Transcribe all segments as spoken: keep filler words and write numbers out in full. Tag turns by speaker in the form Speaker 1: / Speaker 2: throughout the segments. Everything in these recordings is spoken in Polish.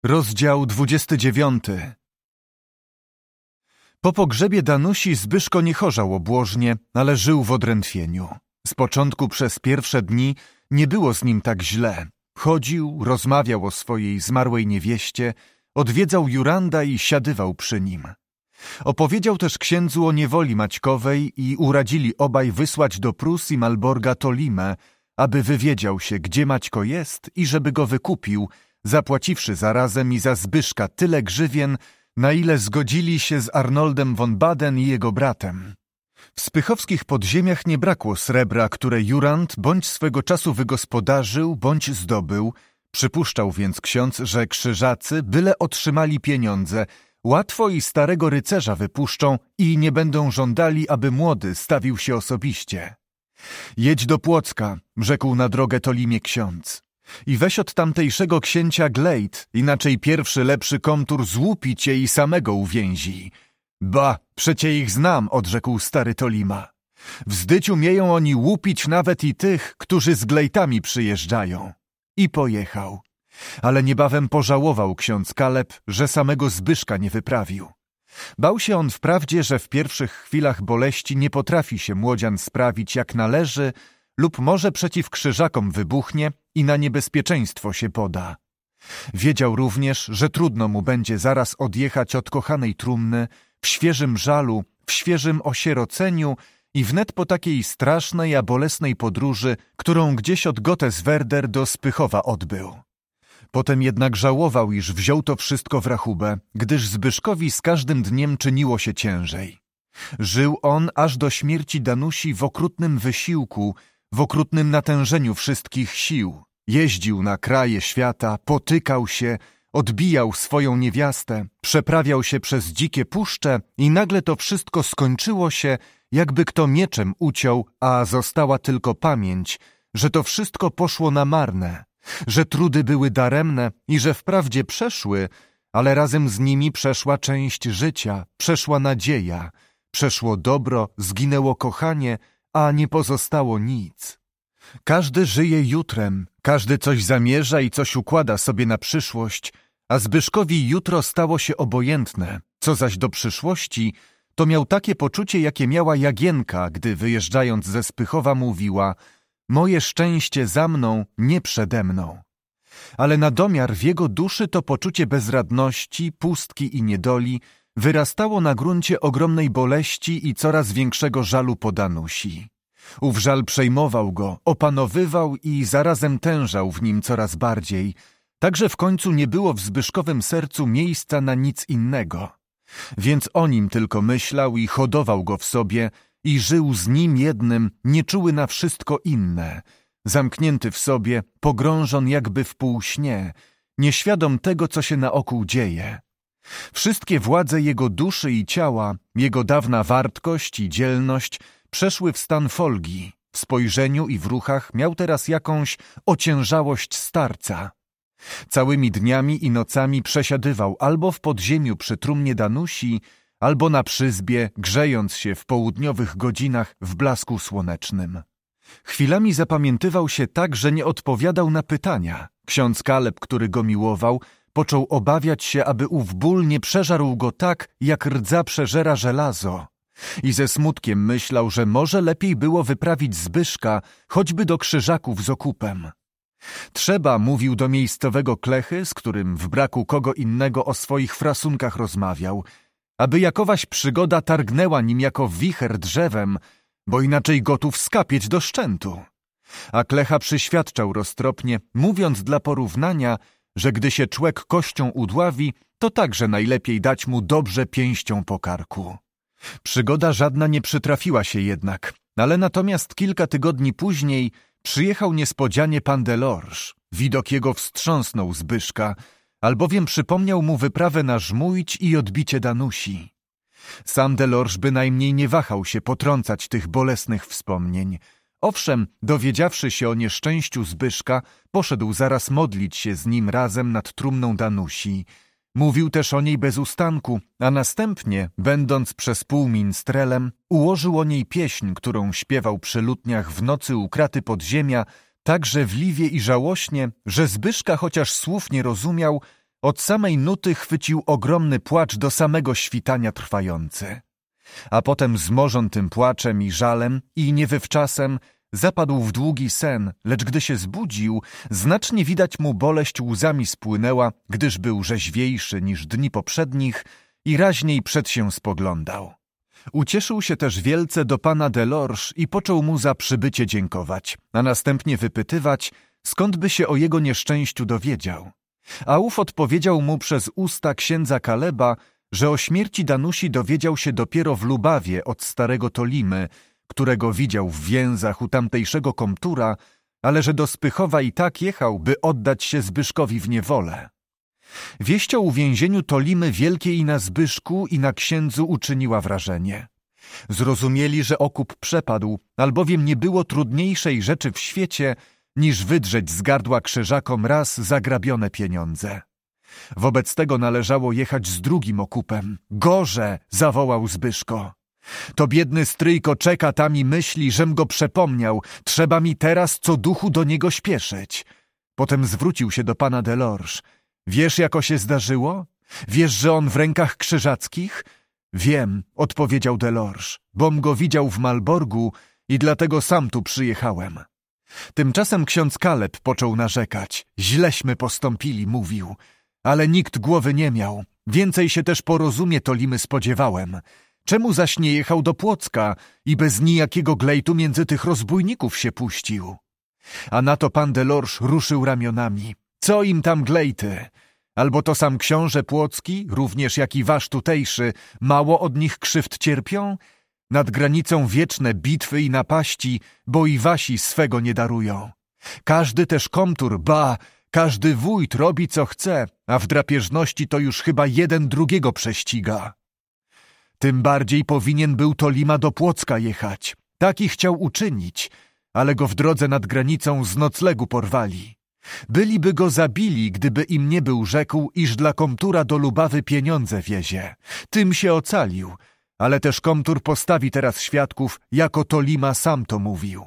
Speaker 1: Rozdział dwudziesty dziewiąty. Po pogrzebie Danusi Zbyszko nie chorzał obłożnie, ale żył w odrętwieniu. Z początku przez pierwsze dni nie było z nim tak źle. Chodził, rozmawiał o swojej zmarłej niewieście, odwiedzał Juranda i siadywał przy nim. Opowiedział też księdzu o niewoli Maćkowej i uradzili obaj wysłać do Prus i Malborga Tolimę, aby wywiedział się, gdzie Maćko jest i żeby go wykupił, zapłaciwszy zarazem i za Zbyszka tyle grzywien, na ile zgodzili się z Arnoldem von Baden i jego bratem. W spychowskich podziemiach nie brakło srebra, które Jurand bądź swego czasu wygospodarzył, bądź zdobył. Przypuszczał więc ksiądz, że krzyżacy, byle otrzymali pieniądze, łatwo i starego rycerza wypuszczą i nie będą żądali, aby młody stawił się osobiście. Jedź do Płocka, rzekł na drogę Tolimie ksiądz. I weź od tamtejszego księcia glejt, inaczej pierwszy lepszy komtur złupi cię i samego uwięzi. Ba, przecie ich znam, odrzekł stary Tolima. Wzdyć umieją oni łupić nawet i tych, którzy z glejtami przyjeżdżają. I pojechał. Ale niebawem pożałował ksiądz Kaleb, że samego Zbyszka nie wyprawił. Bał się on wprawdzie, że w pierwszych chwilach boleści nie potrafi się młodzian sprawić jak należy, lub może przeciw krzyżakom wybuchnie i na niebezpieczeństwo się poda. Wiedział również, że trudno mu będzie zaraz odjechać od kochanej trumny, w świeżym żalu, w świeżym osieroceniu i wnet po takiej strasznej, a bolesnej podróży, którą gdzieś od Gotteswerder do Spychowa odbył. Potem jednak żałował, iż wziął to wszystko w rachubę, gdyż Zbyszkowi z każdym dniem czyniło się ciężej. Żył on aż do śmierci Danusi w okrutnym wysiłku, w okrutnym natężeniu wszystkich sił. Jeździł na kraje świata, potykał się, odbijał swoją niewiastę, przeprawiał się przez dzikie puszcze i nagle to wszystko skończyło się, jakby kto mieczem uciął, a została tylko pamięć, że to wszystko poszło na marne, że trudy były daremne i że wprawdzie przeszły, ale razem z nimi przeszła część życia, przeszła nadzieja, przeszło dobro, zginęło kochanie, a nie pozostało nic. Każdy żyje jutrem, każdy coś zamierza i coś układa sobie na przyszłość, a Zbyszkowi jutro stało się obojętne. Co zaś do przyszłości, to miał takie poczucie, jakie miała Jagienka, gdy wyjeżdżając ze Spychowa mówiła: moje szczęście za mną, nie przede mną. Ale na domiar w jego duszy to poczucie bezradności, pustki i niedoli wyrastało na gruncie ogromnej boleści i coraz większego żalu po Danusi. Ów żal przejmował go, opanowywał i zarazem tężał w nim coraz bardziej, tak że w końcu nie było w Zbyszkowym sercu miejsca na nic innego. Więc o nim tylko myślał i hodował go w sobie i żył z nim jednym, nieczuły na wszystko inne, zamknięty w sobie, pogrążon jakby w półśnie, nieświadom tego, co się naokół dzieje. Wszystkie władze jego duszy i ciała, jego dawna wartkość i dzielność przeszły w stan folgi. W spojrzeniu i w ruchach miał teraz jakąś ociężałość starca. Całymi dniami i nocami przesiadywał albo w podziemiu przy trumnie Danusi, albo na przyzbie, grzejąc się w południowych godzinach w blasku słonecznym. Chwilami zapamiętywał się tak, że nie odpowiadał na pytania. Ksiądz Kaleb, który go miłował, począł obawiać się, aby ów ból nie przeżarł go tak, jak rdza przeżera żelazo. I ze smutkiem myślał, że może lepiej było wyprawić Zbyszka, choćby do krzyżaków z okupem. Trzeba, mówił do miejscowego klechy, z którym w braku kogo innego o swoich frasunkach rozmawiał, aby jakowaś przygoda targnęła nim jako wicher drzewem, bo inaczej gotów skapieć do szczętu. A klecha przyświadczał roztropnie, mówiąc dla porównania, że gdy się człek kością udławi, to także najlepiej dać mu dobrze pięścią po karku. Przygoda żadna nie przytrafiła się jednak, ale natomiast kilka tygodni później przyjechał niespodzianie pan Delorge. Widok jego wstrząsnął Zbyszka, albowiem przypomniał mu wyprawę na Żmujć i odbicie Danusi. Sam Delorge bynajmniej nie wahał się potrącać tych bolesnych wspomnień. Owszem, dowiedziawszy się o nieszczęściu Zbyszka, poszedł zaraz modlić się z nim razem nad trumną Danusi. Mówił też o niej bez ustanku, a następnie, będąc przez pół minstrelem, ułożył o niej pieśń, którą śpiewał przy lutniach w nocy u kraty podziemia, tak żewliwie i żałośnie, że Zbyszka chociaż słów nie rozumiał, od samej nuty chwycił ogromny płacz do samego świtania trwający. A potem zmorzon tym płaczem i żalem i niewywczasem zapadł w długi sen, lecz gdy się zbudził, znacznie widać mu boleść łzami spłynęła, gdyż był rzeźwiejszy niż dni poprzednich i raźniej przed się spoglądał. Ucieszył się też wielce do pana Delorge i począł mu za przybycie dziękować, a następnie wypytywać, skąd by się o jego nieszczęściu dowiedział. A ów odpowiedział mu przez usta księdza Kaleba, że o śmierci Danusi dowiedział się dopiero w Lubawie od starego Tolimy, którego widział w więzach u tamtejszego komtura, ale że do Spychowa i tak jechał, by oddać się Zbyszkowi w niewolę. Wieść o uwięzieniu Tolimy wielkiej i na Zbyszku i na księdzu uczyniła wrażenie. Zrozumieli, że okup przepadł, albowiem nie było trudniejszej rzeczy w świecie, niż wydrzeć z gardła krzyżakom raz zagrabione pieniądze. Wobec tego należało jechać z drugim okupem. Gorze! Zawołał Zbyszko. To biedny stryjko czeka tam i myśli, żem go przepomniał. Trzeba mi teraz co duchu do niego śpieszyć. Potem zwrócił się do pana Delorge. Wiesz, jako się zdarzyło? Wiesz, że on w rękach krzyżackich? Wiem, odpowiedział Delorge, bom go widział w Malborgu i dlatego sam tu przyjechałem. Tymczasem ksiądz Kaleb począł narzekać. Źleśmy postąpili, mówił. Ale nikt głowy nie miał. Więcej się też po rozumie Tolimy spodziewałem. Czemu zaś nie jechał do Płocka i bez nijakiego glejtu między tych rozbójników się puścił? A na to pan Delorge ruszył ramionami. Co im tam glejty? Albo to sam książę Płocki, również jak i wasz tutejszy, mało od nich krzywd cierpią? Nad granicą wieczne bitwy i napaści, bo i wasi swego nie darują. Każdy też komtur, ba, każdy wójt robi co chce, a w drapieżności to już chyba jeden drugiego prześciga. Tym bardziej powinien był Tolima do Płocka jechać. Taki chciał uczynić, ale go w drodze nad granicą z noclegu porwali. Byliby go zabili, gdyby im nie był rzekł, iż dla komtura do Lubawy pieniądze wiezie. Tym się ocalił, ale też komtur postawi teraz świadków, jako Tolima sam to mówił.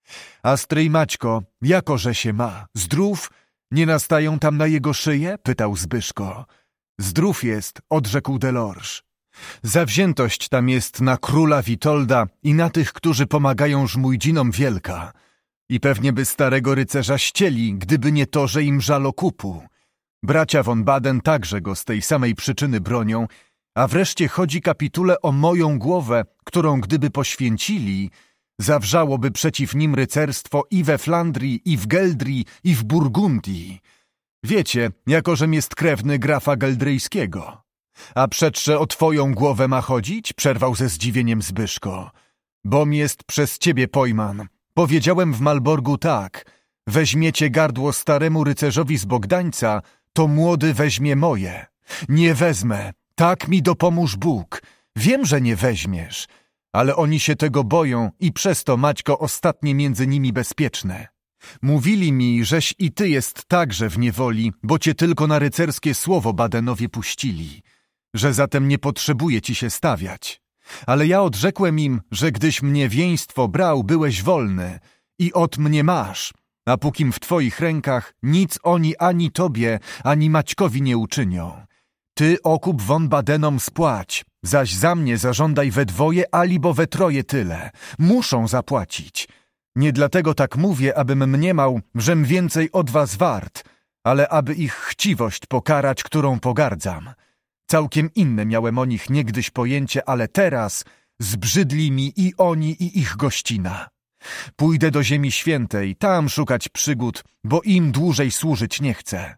Speaker 1: A stryj Maćko, jakoże się ma? Zdrów? Nie nastają tam na jego szyję? Pytał Zbyszko. Zdrów jest, odrzekł Delorge. Zawziętość tam jest na króla Witolda i na tych, którzy pomagają żmujdzinom wielka. I pewnie by starego rycerza ścieli, gdyby nie to, że im żal okupu. Bracia von Baden także go z tej samej przyczyny bronią, a wreszcie chodzi kapitule o moją głowę, którą gdyby poświęcili, zawrzałoby przeciw nim rycerstwo i we Flandrii, i w Geldrii, i w Burgundii. Wiecie, jako żem jest krewny grafa geldryjskiego. A przedsze o twoją głowę ma chodzić? Przerwał ze zdziwieniem Zbyszko. Bom jest przez ciebie pojman. Powiedziałem w Malborgu tak. Weźmiecie gardło staremu rycerzowi z Bogdańca, to młody weźmie moje. Nie wezmę. Tak mi dopomóż Bóg. Wiem, że nie weźmiesz. Ale oni się tego boją i przez to, Maćko, ostatnie między nimi bezpieczne. Mówili mi, żeś i ty jest także w niewoli, bo cię tylko na rycerskie słowo Badenowie puścili. Że zatem nie potrzebuje ci się stawiać. Ale ja odrzekłem im, że gdyś mnie wieństwo brał, byłeś wolny i od mnie masz, a pókim w twoich rękach nic oni ani tobie, ani Maćkowi nie uczynią. Ty okup von Badenom spłać, zaś za mnie zażądaj we dwoje, alibo we troje tyle. Muszą zapłacić. Nie dlatego tak mówię, abym mniemał, żem więcej od was wart, ale aby ich chciwość pokarać, którą pogardzam. Całkiem inne miałem o nich niegdyś pojęcie, ale teraz zbrzydli mi i oni, i ich gościna. Pójdę do Ziemi Świętej, tam szukać przygód, bo im dłużej służyć nie chcę.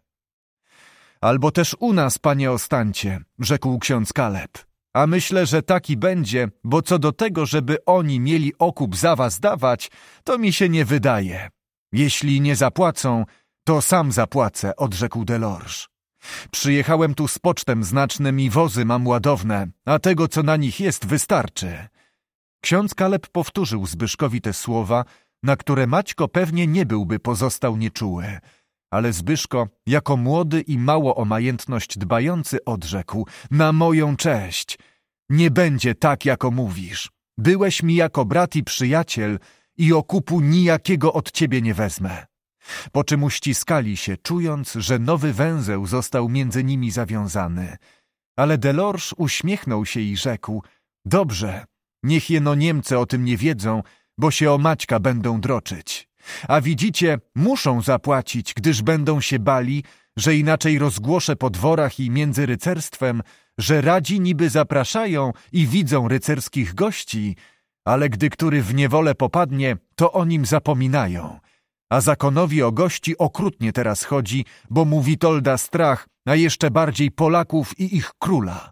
Speaker 1: Albo też u nas, panie Ostancie, rzekł ksiądz Kaleb. A myślę, że taki będzie, bo co do tego, żeby oni mieli okup za was dawać, to mi się nie wydaje. Jeśli nie zapłacą, to sam zapłacę, odrzekł Delorge. Przyjechałem tu z pocztem znacznym i wozy mam ładowne, a tego, co na nich jest, wystarczy. Ksiądz Kaleb powtórzył Zbyszkowi te słowa, na które Maćko pewnie nie byłby pozostał nieczuły. Ale Zbyszko, jako młody i mało o majętność dbający, odrzekł: na moją cześć. Nie będzie tak, jako mówisz. Byłeś mi jako brat i przyjaciel i okupu nijakiego od ciebie nie wezmę. Po czym uściskali się, czując, że nowy węzeł został między nimi zawiązany. Ale Delorge uśmiechnął się i rzekł: dobrze, niech jeno Niemcy o tym nie wiedzą, bo się o Maćka będą droczyć. A widzicie, muszą zapłacić, gdyż będą się bali, że inaczej rozgłoszę po dworach i między rycerstwem, że radzi niby zapraszają i widzą rycerskich gości, ale gdy który w niewolę popadnie, to o nim zapominają. A zakonowi o gości okrutnie teraz chodzi, bo mu Witolda strach, a jeszcze bardziej Polaków i ich króla.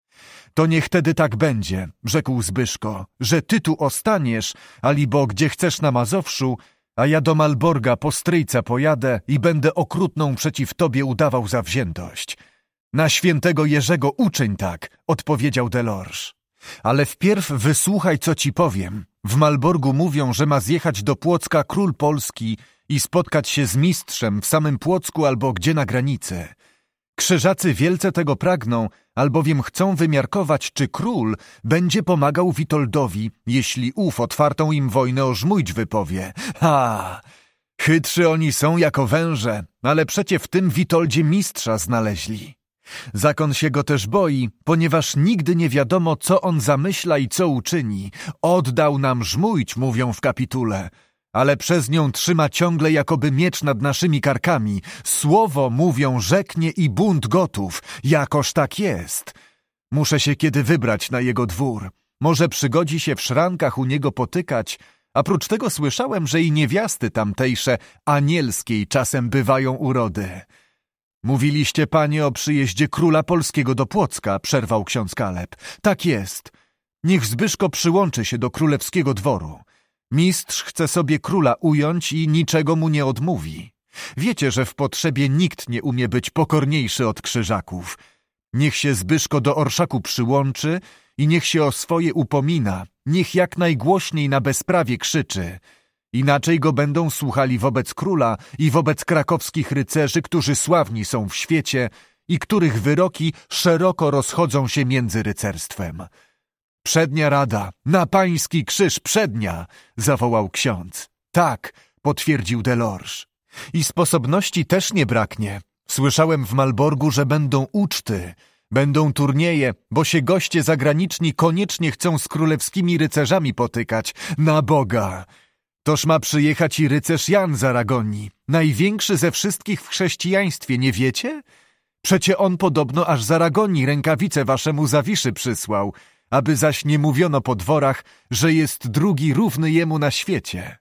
Speaker 1: To niech tedy tak będzie, rzekł Zbyszko, że ty tu ostaniesz, alibo gdzie chcesz na Mazowszu, a ja do Malborga po stryjca pojadę i będę okrutną przeciw tobie udawał zawziętość. Na świętego Jerzego uczyń tak, odpowiedział Delorge. Ale wpierw wysłuchaj, co ci powiem. W Malborgu mówią, że ma zjechać do Płocka król Polski i spotkać się z mistrzem w samym Płocku albo gdzie na granicy. Krzyżacy wielce tego pragną, albowiem chcą wymiarkować, czy król będzie pomagał Witoldowi, jeśli ów otwartą im wojnę o Żmudź wypowie. Ha! Chytrzy oni są jako węże, ale przecie w tym Witoldzie mistrza znaleźli. Zakon się go też boi, ponieważ nigdy nie wiadomo, co on zamyśla i co uczyni. Oddał nam Żmudź, mówią w kapitule, ale przez nią trzyma ciągle jakoby miecz nad naszymi karkami. Słowo, mówią, rzeknie i bunt gotów. Jakoż tak jest. Muszę się kiedy wybrać na jego dwór. Może przygodzi się w szrankach u niego potykać, a prócz tego słyszałem, że i niewiasty tamtejsze anielskiej czasem bywają urody. Mówiliście, panie, o przyjeździe króla polskiego do Płocka, przerwał ksiądz Kaleb. Tak jest. Niech Zbyszko przyłączy się do królewskiego dworu. Mistrz chce sobie króla ująć i niczego mu nie odmówi. Wiecie, że w potrzebie nikt nie umie być pokorniejszy od Krzyżaków. Niech się Zbyszko do orszaku przyłączy i niech się o swoje upomina. Niech jak najgłośniej na bezprawie krzyczy. Inaczej go będą słuchali wobec króla i wobec krakowskich rycerzy, którzy sławni są w świecie i których wyroki szeroko rozchodzą się między rycerstwem. Przednia rada, na pański krzyż przednia, zawołał ksiądz. Tak, potwierdził Delorge. I sposobności też nie braknie. Słyszałem w Malborgu, że będą uczty, będą turnieje, bo się goście zagraniczni koniecznie chcą z królewskimi rycerzami potykać. Na Boga! Toż ma przyjechać i rycerz Jan z Aragonii, największy ze wszystkich w chrześcijaństwie, nie wiecie? Przecie on podobno aż z Aragonii rękawice waszemu Zawiszy przysłał, aby zaś nie mówiono po dworach, że jest drugi równy jemu na świecie.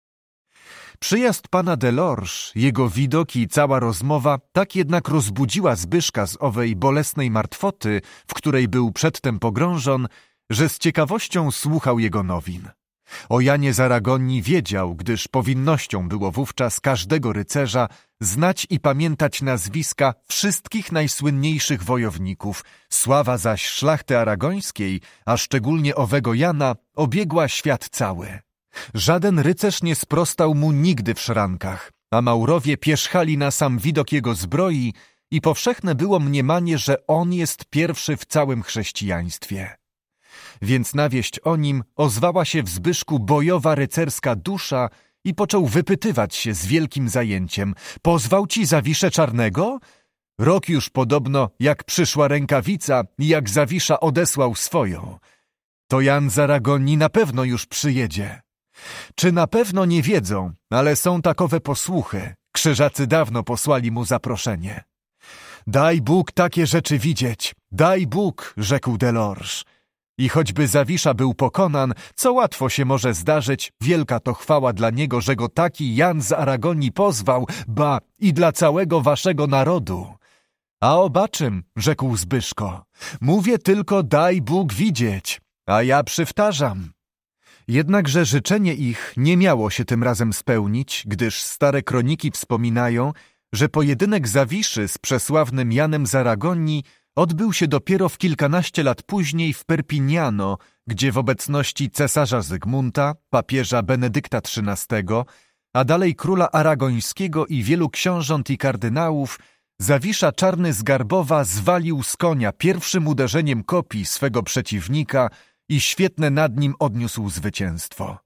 Speaker 1: Przyjazd pana Delorge, jego widok i cała rozmowa tak jednak rozbudziła Zbyszka z owej bolesnej martwoty, w której był przedtem pogrążon, że z ciekawością słuchał jego nowin. O Janie z Aragonii wiedział, gdyż powinnością było wówczas każdego rycerza znać i pamiętać nazwiska wszystkich najsłynniejszych wojowników. Sława zaś szlachty aragońskiej, a szczególnie owego Jana, obiegła świat cały. Żaden rycerz nie sprostał mu nigdy w szrankach, a Maurowie pierzchali na sam widok jego zbroi i powszechne było mniemanie, że on jest pierwszy w całym chrześcijaństwie. Więc na wieść o nim ozwała się w Zbyszku bojowa rycerska dusza i począł wypytywać się z wielkim zajęciem. Pozwał ci Zawiszę Czarnego? Rok już podobno, jak przyszła rękawica i jak Zawisza odesłał swoją. To Jan z Aragonii na pewno już przyjedzie. Czy na pewno nie wiedzą, ale są takowe posłuchy. Krzyżacy dawno posłali mu zaproszenie. Daj Bóg takie rzeczy widzieć, daj Bóg, rzekł Delorge. I choćby Zawisza był pokonan, co łatwo się może zdarzyć, wielka to chwała dla niego, że go taki Jan z Aragonii pozwał, ba i dla całego waszego narodu. A obaczym, rzekł Zbyszko, mówię tylko daj Bóg widzieć, a ja przywtarzam. Jednakże życzenie ich nie miało się tym razem spełnić, gdyż stare kroniki wspominają, że pojedynek Zawiszy z przesławnym Janem z Aragonii odbył się dopiero w kilkanaście lat później w Perpignano, gdzie w obecności cesarza Zygmunta, papieża Benedykta trzynastego, a dalej króla aragońskiego i wielu książąt i kardynałów, Zawisza Czarny z Garbowa zwalił z konia pierwszym uderzeniem kopii swego przeciwnika i świetne nad nim odniósł zwycięstwo.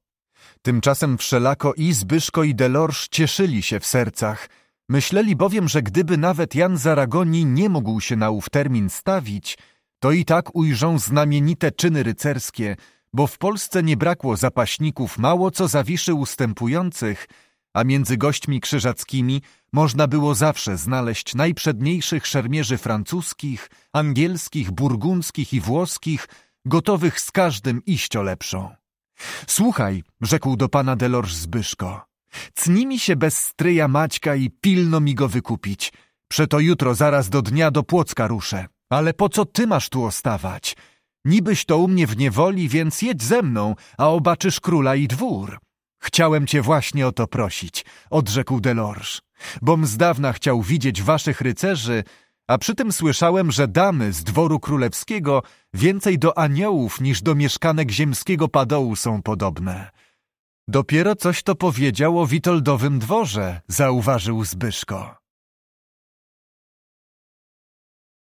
Speaker 1: Tymczasem wszelako i Zbyszko, i Delorge cieszyli się w sercach. Myśleli bowiem, że gdyby nawet Jan z Aragonii nie mógł się na ów termin stawić, to i tak ujrzą znamienite czyny rycerskie, bo w Polsce nie brakło zapaśników mało co zawiszy ustępujących, a między gośćmi krzyżackimi można było zawsze znaleźć najprzedniejszych szermierzy francuskich, angielskich, burgundzkich i włoskich, gotowych z każdym iść o lepszą. Słuchaj, rzekł do pana Delorge Zbyszko, cnij mi się bez stryja Maćka i pilno mi go wykupić. Przeto jutro zaraz do dnia do Płocka ruszę. Ale po co ty masz tu ostawać? Nibyś to u mnie w niewoli, więc jedź ze mną, a obaczysz króla i dwór. Chciałem cię właśnie o to prosić, odrzekł Delorge, bom z dawna chciał widzieć waszych rycerzy, a przy tym słyszałem, że damy z dworu królewskiego więcej do aniołów niż do mieszkanek ziemskiego padołu są podobne. Dopiero coś to powiedział o Witoldowym dworze, zauważył Zbyszko.